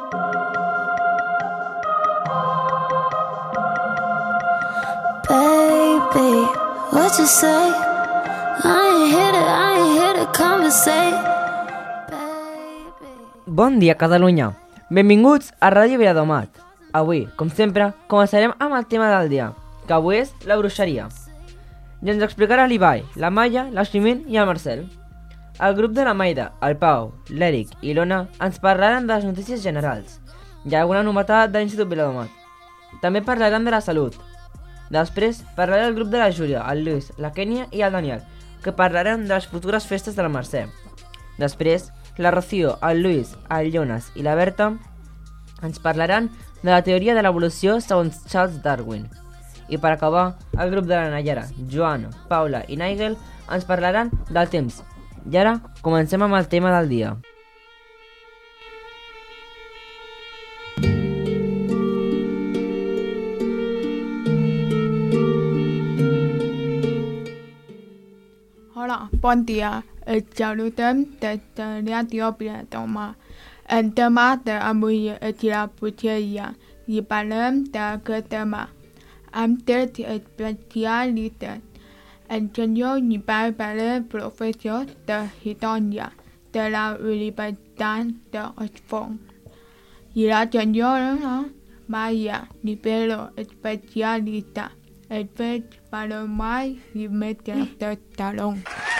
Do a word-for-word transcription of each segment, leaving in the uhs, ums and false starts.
Baby, what you say? I ain't here to, I ain't here to conversate. Bon dia, Catalunya! Benvinguts a Ràdio Viladomat. Avui, com sempre, començarem amb el tema del dia, que avui és la bruixeria. I ens explicarà l'Ibai, la Maia, l'Aiximín i el Marcel. El grup de la Maida, el Pau, l'Eric i l'Ona ens parlaran de les notícies generals i alguna novetat de l'Institut Viladomat. També parlaran de la salut. Després parlarà el grup de la Júlia, el Lluís, la Kènia i el Daniel, que parlaran de les futures festes de la Mercè. Després, la Rocío, el Lluís, el Jonas i la Berta ens parlaran de la teoria de l'evolució segons Charles Darwin. I per acabar, el grup de la Nayara, Joana, Paula i Nigel ens parlaran del temps. I ara, comencem amb el tema del dia. Hola, bon dia. Et saludem des de Ràdio Viladomat. El tema d'avui és la bruixeria i parlem d'aquest tema amb tres especialistes. El senyor Ibai Pérez, professor de història de la Universitat d'Oxford, i la senyora Maia Rivero, especialista en fets paranormals i metres de talons.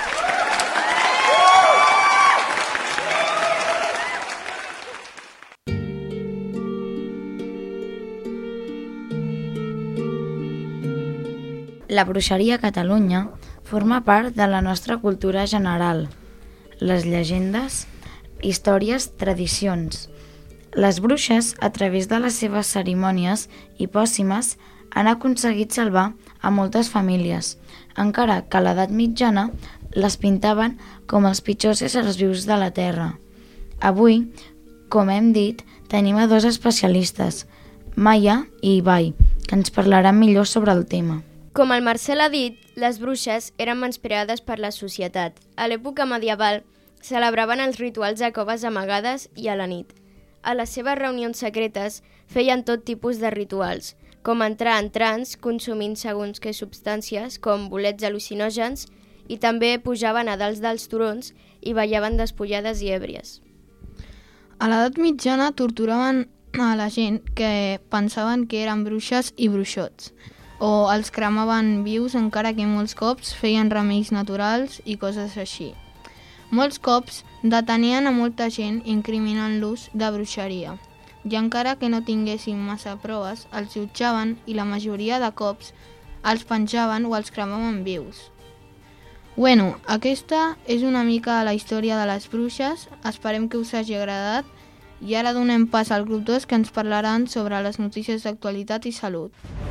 La bruixeria a Catalunya forma part de la nostra cultura general. Les llegendes, històries, tradicions. Les bruixes, a través de les seves cerimònies i pòssimes, han aconseguit salvar a moltes famílies, encara que a l'edat mitjana les pintaven com els pitjors éssers vius de la Terra. Avui, com hem dit, tenim a dos especialistes, Maia i Ibai, que ens parlaran millor sobre el tema. Com el Marcel ha dit, les bruixes eren menyspreades per la societat. A l'època medieval celebraven els rituals a coves amagades i a la nit. A les seves reunions secretes feien tot tipus de rituals, com entrar en trans consumint segons què substàncies com bolets al·lucinògens, i també pujaven a dalt dels turons i ballaven despullades i èbries. A l'edat mitjana torturaven a la gent que pensaven que eren bruixes i bruixots, o els cremaven vius, encara que molts cops feien remeis naturals i coses així. Molts cops detenien a molta gent incriminant-los de bruixeria, i encara que no tinguessin massa proves, els jutjaven i la majoria de cops els penjaven o els cremaven vius. Bueno, aquesta és una mica la història de les bruixes, esperem que us hagi agradat, i ara donem pas al grup dos que ens parlaran sobre les notícies d'actualitat i salut.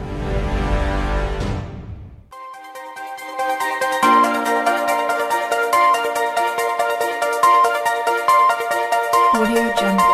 Audio Jungle.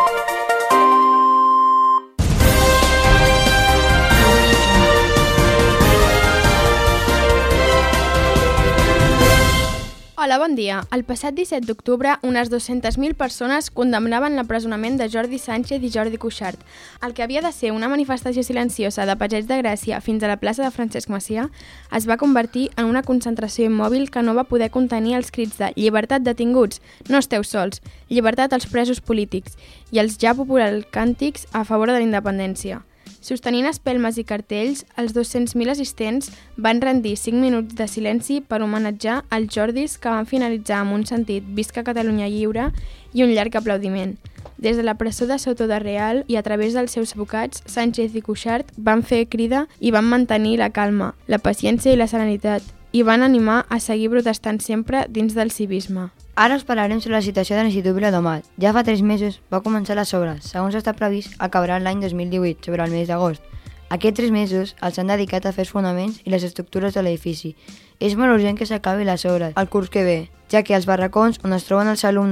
Hola, bon dia. El passat disset d'octubre, unes dues-centes mil persones condemnaven l'empresonament de Jordi Sánchez i Jordi Cuixart. El que havia de ser una manifestació silenciosa de Passeig de Gràcia fins a la plaça de Francesc Macià es va convertir en una concentració immòbil que no va poder contenir els crits de «Llibertat detinguts! No esteu sols! Llibertat als presos polítics!» i els ja populars càntics a favor de la independència. Sostenint espelmes i cartells, els dos-cents mil assistents van rendir cinc minuts de silenci per homenatjar els Jordis, que van finalitzar amb un sentit «Visca Catalunya lliure» i un llarg aplaudiment. Des de la presó de Soto de Real i a través dels seus advocats, Sánchez i Cuixart van fer crida i van mantenir la calma, la paciència i la serenitat, i van animar a seguir protestant sempre dins del civisme. Ara us parlarem sobre la situació de l'Institut Viladomat. Ja fa tres mesos va començar les obres. Segons està previst, acabarà l'any dos mil divuit, sobre el mes d'agost. Aquests tres mesos els han dedicat a fer els fonaments i les estructures de l'edifici. És molt urgent que s'acabi les obres el curs que ve, ja que els barracons on es troben els alumnes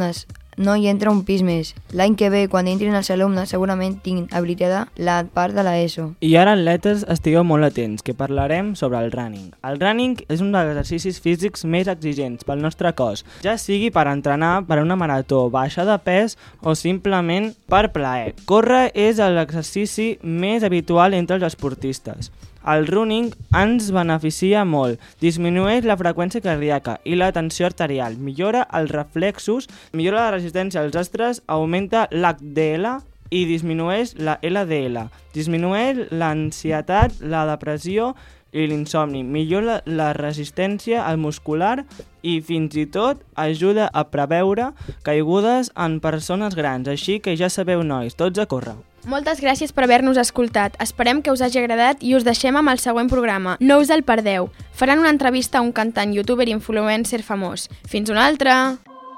no hi entra un pis més. L'any que ve, quan entrin els alumnes, segurament tinguin habilitada la part de l'ESO. I ara, atletes, estigueu molt atents, que parlarem sobre el running. El running és un dels exercicis físics més exigents pel nostre cos, ja sigui per entrenar per a una marató, baixar de pes o simplement per plaer. Córrer és l'exercici més habitual entre els esportistes. El running ens beneficia molt, disminueix la freqüència cardíaca i la tensió arterial, millora els reflexos, millora la resistència als estrès, augmenta l'H D L i disminueix la L D L, disminueix l'ansietat, la depressió i l'insomni, millora la resistència al muscular i fins i tot ajuda a preveure caigudes en persones grans, així que ja sabeu, nois, tots a córrer. Moltes gràcies per haver-nos escoltat. Esperem que us hagi agradat i us deixem amb el següent programa. No us el perdeu. Faran una entrevista a un cantant, youtuber i influencer famós. Fins una altra!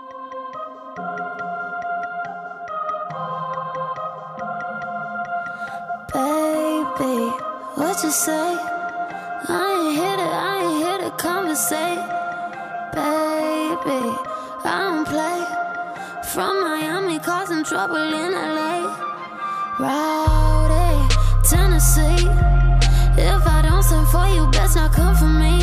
Baby, what you say? I ain't here to, I ain't here to conversate. Baby, I don't play. From Miami, causing trouble in L A. Rowdy, Tennessee. If I don't send for you, best not come for me.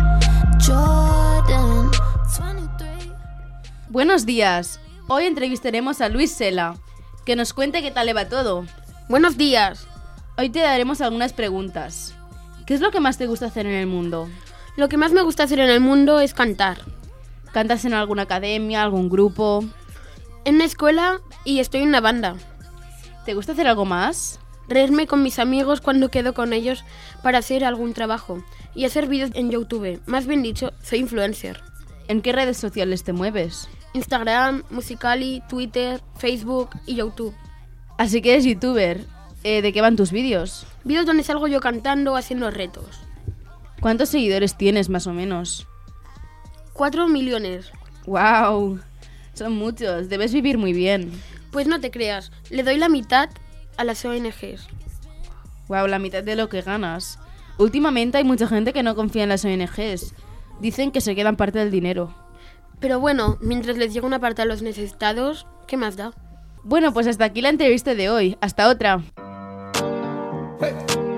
Jordan, twenty-three. Buenos días. Hoy entrevistaremos a Luis Sela, que nos cuente qué tal le va todo. Buenos días. Hoy te daremos algunas preguntas. ¿Qué es lo que más te gusta hacer en el mundo? Lo que más me gusta hacer en el mundo es cantar. ¿Cantas en alguna academia, algún grupo? En una escuela y estoy en una banda. ¿Te gusta hacer algo más? Reírme con mis amigos cuando quedo con ellos para hacer algún trabajo y hacer vídeos en YouTube. Más bien dicho, soy influencer. ¿En qué redes sociales te mueves? Instagram, Musical.ly, Twitter, Facebook y YouTube. Así que eres youtuber. Eh, ¿De qué van tus vídeos? Vídeos donde salgo yo cantando o haciendo retos. ¿Cuántos seguidores tienes más o menos? Cuatro millones. ¡Wow! Son muchos. Debes vivir muy bien. Pues no te creas, le doy la mitad a las O N Ges. Wow, la mitad de lo que ganas. Últimamente hay mucha gente que no confía en las O N Ges. Dicen que se quedan parte del dinero. Pero bueno, mientras les llega una parte a los necesitados, ¿qué más da? Bueno, pues hasta aquí la entrevista de hoy. Hasta otra. Hey.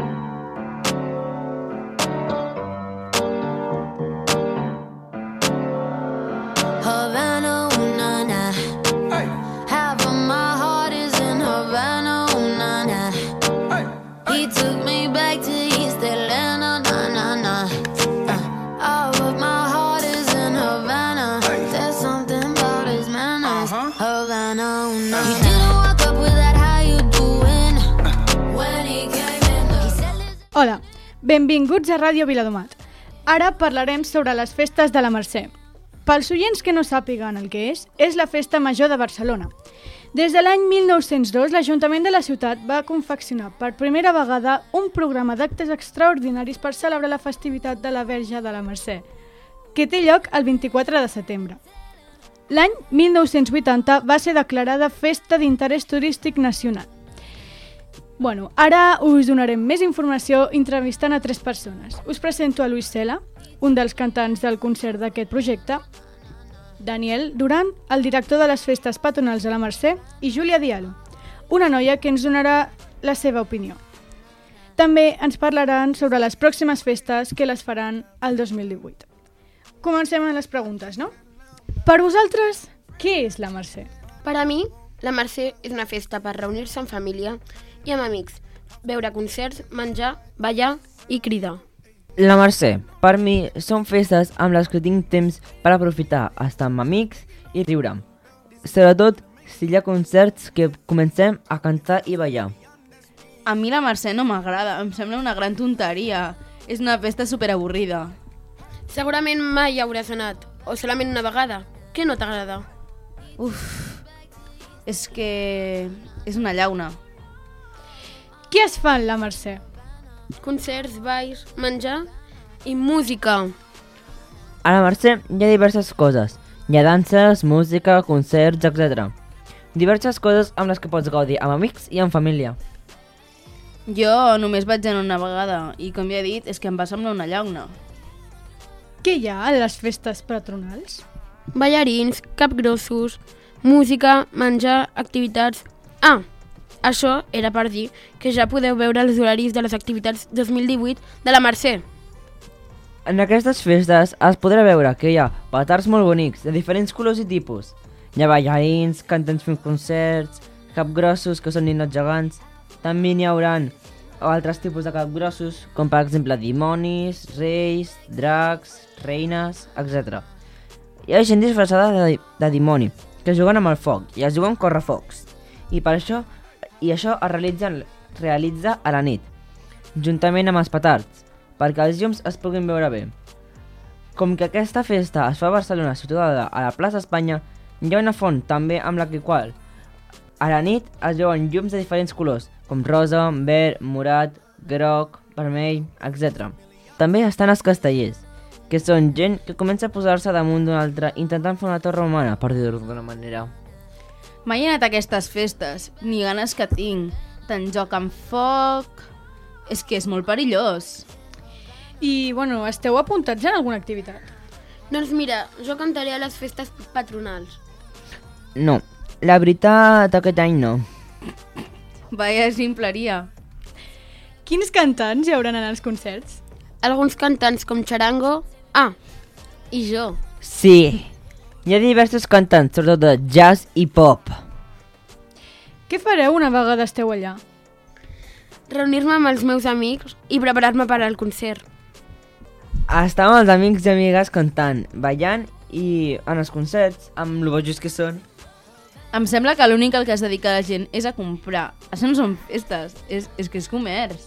Havana, ooh, na, na. Hey. Half of my heart is in Havana, ooh, na, na. Hey. He took me back to East Atlanta, na, na, na. Uh, all of my heart is in Havana. Hey. There's something about his manners. Uh-huh. Havana, ooh, na, na. He didn't walk up with that how you doing when he came in. He said, "Listen." Hola, benvinguts a Ràdio Viladomat. Ara parlarem sobre les festes de la Mercè. Pels oients que no sàpiguen el que és, és la Festa Major de Barcelona. Des de l'any mil nou-cents dos, l'Ajuntament de la ciutat va confeccionar per primera vegada un programa d'actes extraordinaris per celebrar la festivitat de la Verge de la Mercè, que té lloc el vint-i-quatre de setembre. L'any mil nou-cents vuitanta va ser declarada Festa d'Interès Turístic Nacional. Bueno, ara us donarem més informació entrevistant a tres persones. Us presento a Luis Sela, un dels cantants del concert d'aquest projecte, Daniel Duran, el director de les festes patronals de la Mercè, i Júlia Diallo, una noia que ens donarà la seva opinió. També ens parlaran sobre les pròximes festes que les faran el dos mil divuit. Comencem amb les preguntes, no? Per vosaltres, què és la Mercè? Per a mi, la Mercè és una festa per reunir-se en família i amb amics, veure concerts, menjar, ballar i cridar. La Mercè, per mi, són festes amb les que tinc temps per aprofitar, estar amb amics i riure. Sobretot si hi ha concerts que comencem a cantar i ballar. A mi la Mercè no m'agrada, em sembla una gran tonteria. És una festa superavorrida. Segurament mai hauràs anat, o solament una vegada. Què no t'agrada? Uf, és que és una llauna. Què es fa en la Mercè? Concerts, balls, menjar i música. A la Mercè hi ha diverses coses. Hi ha danses, música, concerts, etcètera. Diverses coses amb les que pots gaudir amb amics i amb família. Jo només vaig anar una vegada i, com ja he dit, és que em va semblar una llauna. Què hi ha a les festes patronals? Ballarins, capgrossos, música, menjar, activitats... Ah, això era per dir que ja podeu veure els horaris de les activitats dos mil divuit de la Mercè. En aquestes festes es podrà veure que hi ha petards molt bonics, de diferents colors i tipus. Hi ha ballarins, cantants fent concerts, capgrossos que són ninots gegants. També n'hi haurà altres tipus de capgrossos, com per exemple dimonis, reis, dracs, reines, etcètera. Hi ha gent disfressada de, de dimoni, que juguen amb el foc i es juguen correfocs. I per això, i això es realitza, realitza a la nit, juntament amb els petards, perquè els llums es puguin veure bé. Com que aquesta festa es fa a Barcelona situada a la plaça Espanya, hi ha una font també amb la que qual a la nit es veuen llums de diferents colors, com rosa, verd, morat, groc, vermell, etcètera. També estan els castellers, que són gent que comença a posar-se damunt d'un altre intentant fer una torre humana, per dir-ho d'una manera. Mai he anat a aquestes festes, ni ganes que tinc. Tant joc amb foc... És que és molt perillós. I, bueno, esteu apuntats en alguna activitat? Doncs mira, jo cantaré a les festes patronals. No, la veritat aquest any no. Vaya ximpleria. Quins cantants hi hauran en els concerts? Alguns cantants com Charango... Ah, i jo. Sí, hi ha diversos cantants, sobretot de jazz i pop. Què fareu una vegada esteu allà? Reunir-me amb els meus amics i preparar-me per al concert. Estar amb els amics i amigues cantant, ballant i en els concerts, amb lo bojos que són. Em sembla que l'únic al que es dedica la gent és a comprar. Això no són festes, és, és que és comerç.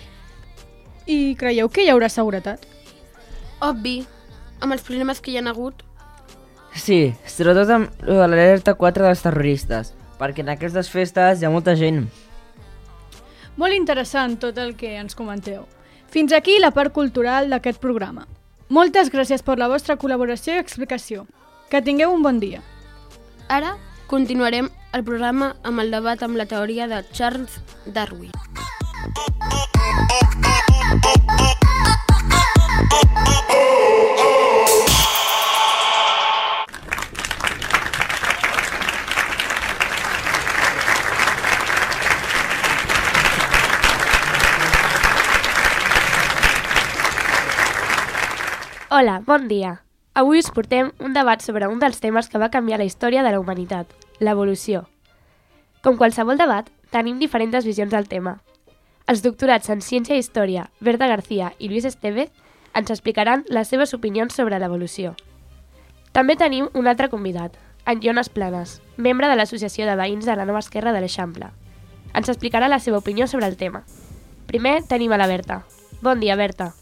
I creieu que hi haurà seguretat? Obvi, amb els problemes que hi ha hagut. Sí, sobretot amb lo de l'alerta quatre dels terroristes, perquè en aquestes festes hi ha molta gent. Molt interessant tot el que ens comenteu. Fins aquí la part cultural d'aquest programa. Moltes gràcies per la vostra col·laboració i explicació. Que tingueu un bon dia. Ara continuarem el programa amb el debat amb la teoria de Charles Darwin. Hola, bon dia. Avui us portem un debat sobre un dels temes que va canviar la història de la humanitat, l'evolució. Com qualsevol debat, tenim diferents visions del tema. Els doctorats en Ciència i Història, Berta García i Luis Estevez, ens explicaran les seves opinions sobre l'evolució. També tenim un altre convidat, en Jonas Planes, membre de l'Associació de Veïns de la Nova Esquerra de l'Eixample. Ens explicarà la seva opinió sobre el tema. Primer tenim a la Berta. Bon dia, Berta.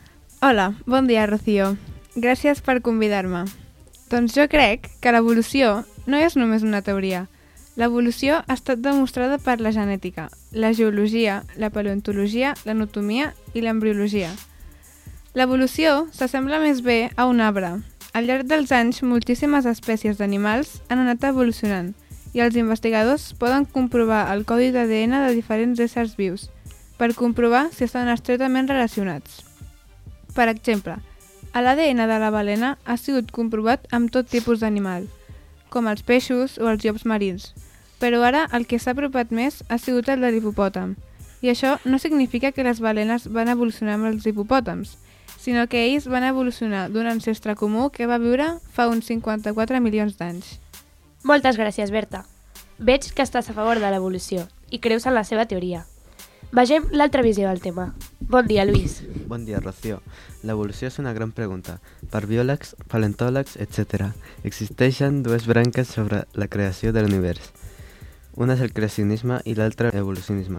Hola, bon dia, Rocío. Gràcies per convidar-me. Doncs jo crec que l'evolució no és només una teoria. L'evolució ha estat demostrada per la genètica, la geologia, la paleontologia, l'anatomia i l'embriologia. L'evolució s'assembla més bé a un arbre. Al llarg dels anys, moltíssimes espècies d'animals han anat evolucionant i els investigadors poden comprovar el codi d'A D N de diferents éssers vius per comprovar si estan estretament relacionats. Per exemple, l'A D N de la balena ha sigut comprovat amb tot tipus d'animal, com els peixos o els llops marins, però ara el que s'ha apropat més ha sigut el de l'hipopòtam, i això no significa que les balenes van evolucionar amb els hipopòtams, sinó que ells van evolucionar d'un ancestre comú que va viure fa uns cinquanta-quatre milions d'anys. Moltes gràcies, Berta. Veig que estàs a favor de l'evolució i creus en la seva teoria. Vegem l'altra visió del tema. Bon dia, Luis. Bon dia, Rocío. L'evolució és una gran pregunta. Per biòlegs, paleontòlegs, etcètera, existeixen dues branques sobre la creació de l'univers. Una és el creacionisme i l'altra evolucionisme.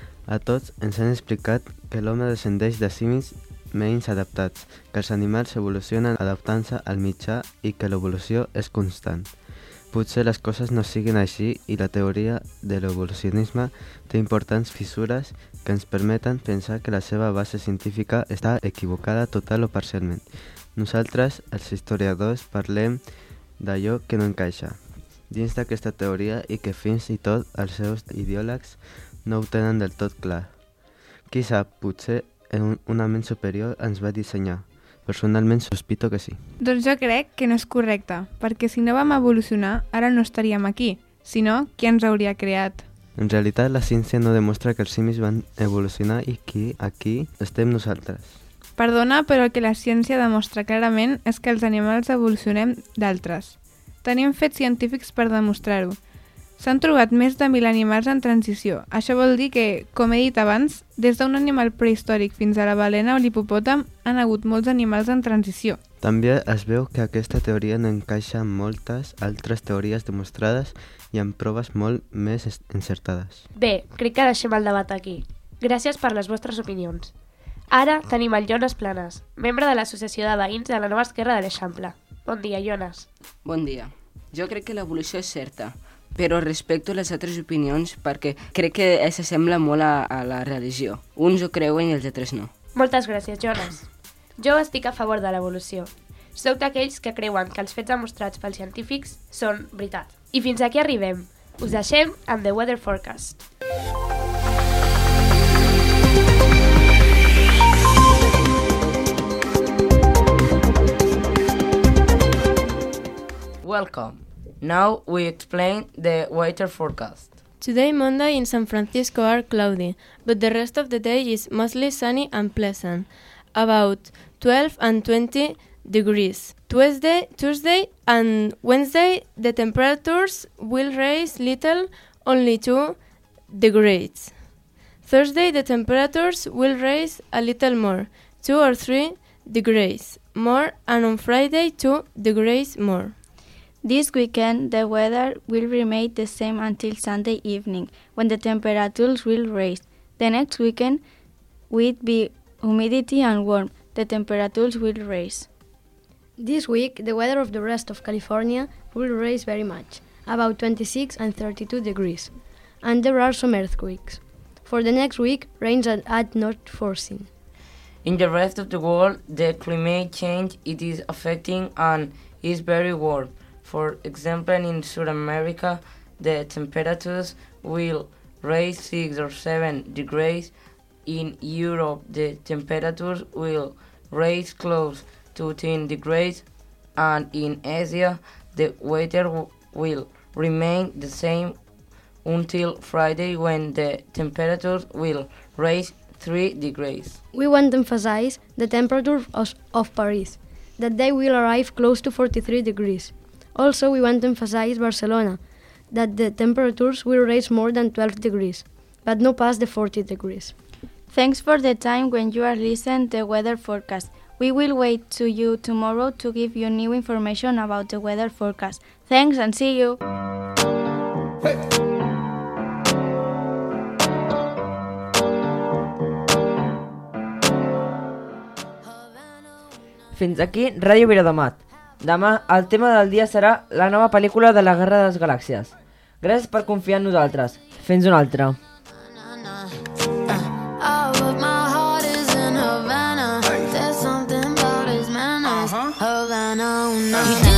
A tots ens han explicat que l'home descendeix de simis menys adaptats, que els animals evolucionen adaptant-se al mitjà i que l'evolució és constant. Potser les coses no siguin així i la teoria de l'evolucionisme té importants fissures que ens permeten pensar que la seva base científica està equivocada total o parcialment. Nosaltres, els historiadors, parlem d'allò que no encaixa dins d'aquesta teoria i que fins i tot els seus ideòlegs no ho tenen del tot clar. Qui sap, potser un, una ment superior ens va dissenyar. Personalment sospito que sí. Doncs jo crec que no és correcte, perquè si no vam evolucionar, ara no estaríem aquí. Si no, qui ens hauria creat? En realitat, la ciència no demostra que els simis van evolucionar i que aquí estem nosaltres. Perdona, però el que la ciència demostra clarament és que els animals evolucionem d'altres. Tenim fets científics per demostrar-ho. S'han trobat més de mil animals en transició. Això vol dir que, com he dit abans, des d'un animal prehistòric fins a la balena o l'hipopòtam han hagut molts animals en transició. També es veu que aquesta teoria no encaixa amb moltes altres teories demostrades i amb proves molt més encertades. Bé, crec que deixem el debat aquí. Gràcies per les vostres opinions. Ara tenim el Jonas Planas, membre de l'Associació de Veïns de la Nova Esquerra de l'Eixample. Bon dia, Jonas. Bon dia. Jo crec que l'evolució és certa, però respecto les altres opinions perquè crec que s'assembla molt a, a la religió. Uns ho creuen i els altres no. Moltes gràcies, Jonas. Jo estic a favor de l'evolució. Soc d'aquells que creuen que els fets demostrats pels científics són veritat. I fins aquí arribem. Us deixem amb The Weather Forecast. Welcome. Now we explain the weather forecast. Today, Monday in San Francisco are cloudy, but the rest of the day is mostly sunny and pleasant, about twelve and twenty degrees. Tuesday, Tuesday and Wednesday, the temperatures will rise little, only two degrees. Thursday, the temperatures will rise a little more, two or three degrees more, and on Friday, two degrees more. This weekend, the weather will remain the same until Sunday evening, when the temperatures will rise. The next weekend will be humidity and warm. The temperatures will rise. This week, the weather of the rest of California will rise very much, about twenty-six and thirty-two degrees, and there are some earthquakes. For the next week, rains are not foreseen. In the rest of the world, the climate change it is affecting and is very warm. For example, in South America, the temperatures will rise six or seven degrees. In Europe, the temperatures will rise close to ten degrees. And in Asia, the weather w- will remain the same until Friday, when the temperatures will rise three degrees. We want to emphasize the temperature of, of Paris, that they will arrive close to forty-three degrees. Also, we want to emphasize Barcelona, that the temperatures will rise more than twelve degrees, but no past the forty degrees. Thanks for the time when you are listening to the weather forecast. We will wait to you tomorrow to give you new information about the weather forecast. Thanks and see you! Hey. Fins aquí Ràdio Viladomat. Demà el tema del dia serà la nova pel·lícula de la Guerra de les Galàxies. Gràcies per confiar en nosaltres. Fins una altra. You